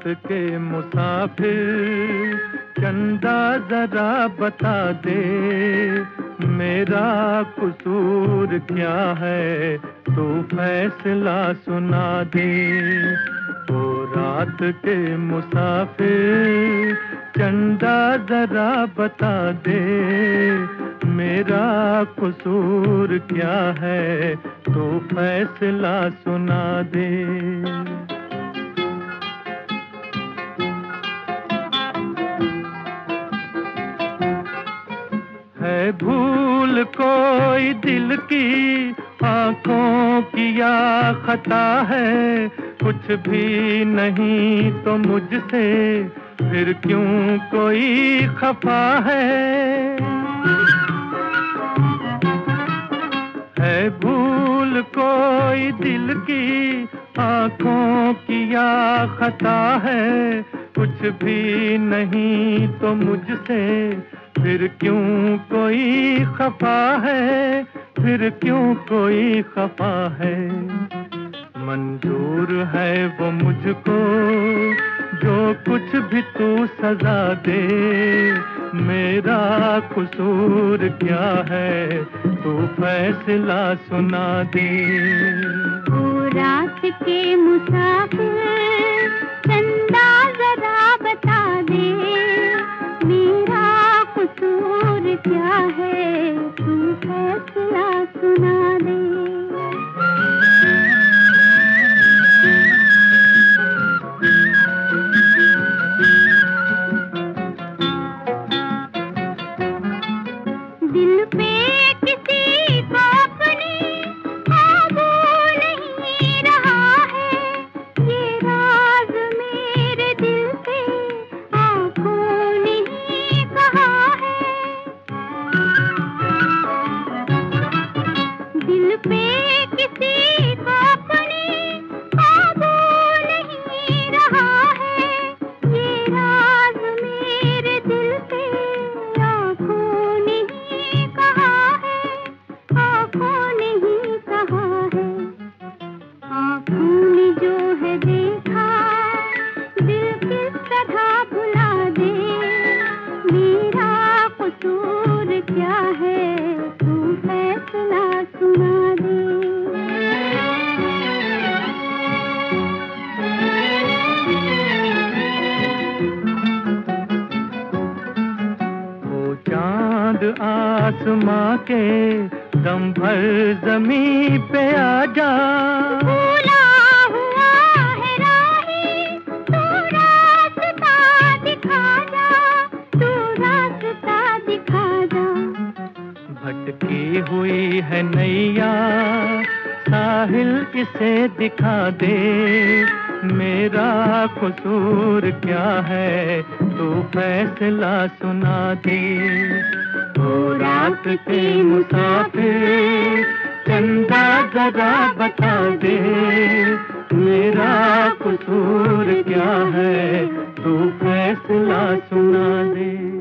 के मुसाफिर चंदा जरा बता दे, मेरा कसूर क्या है तू फैसला सुना दे। ओ रात के मुसाफिर चंदा जरा बता दे, मेरा कसूर क्या है तू फैसला सुना दे। है भूल कोई दिल की आंखों की या खता है, कुछ भी नहीं तो मुझसे फिर क्यों कोई खफा है। भूल कोई दिल की आंखों की या खता है, कुछ भी नहीं तो मुझसे फिर क्यों कोई खफा है, फिर क्यों कोई खफा है। मंजूर है वो मुझको जो कुछ भी तू सजा दे, मेरा कसूर क्या है तू फैसला सुना दे। ओ रात के मुसाफिर चंदा जरा बता दे, मेरा कसूर क्या है तू फैसला सुना दे। दिल पे किसी को अपनी काबू नहीं रहा है, ये राज मेरे दिल से आंखों ने ही कहा है। दिल पे किसी को अपनी काबू नहीं रहा है, ये राज मेरे दिल से आंखों ने आँखों ने जो है देखा दिल किस तरह भुला दे, मेरा कसूर क्या है तू फैसला सुना दे। वो चांद आसमां के दम भर ज़मीं पे आ जा, भूला हुआ है राही तू रास्ता दिखा जा, तू रास्ता दिखा जा। भटकी हुई है नैया साहिल इसे दिखा दे, मेरा कसूर क्या है तू फैसला सुना दे। ओ रात के मुसाफिर चंदा जरा बता दे, मेरा कसूर क्या है तू फैसला सुना दे।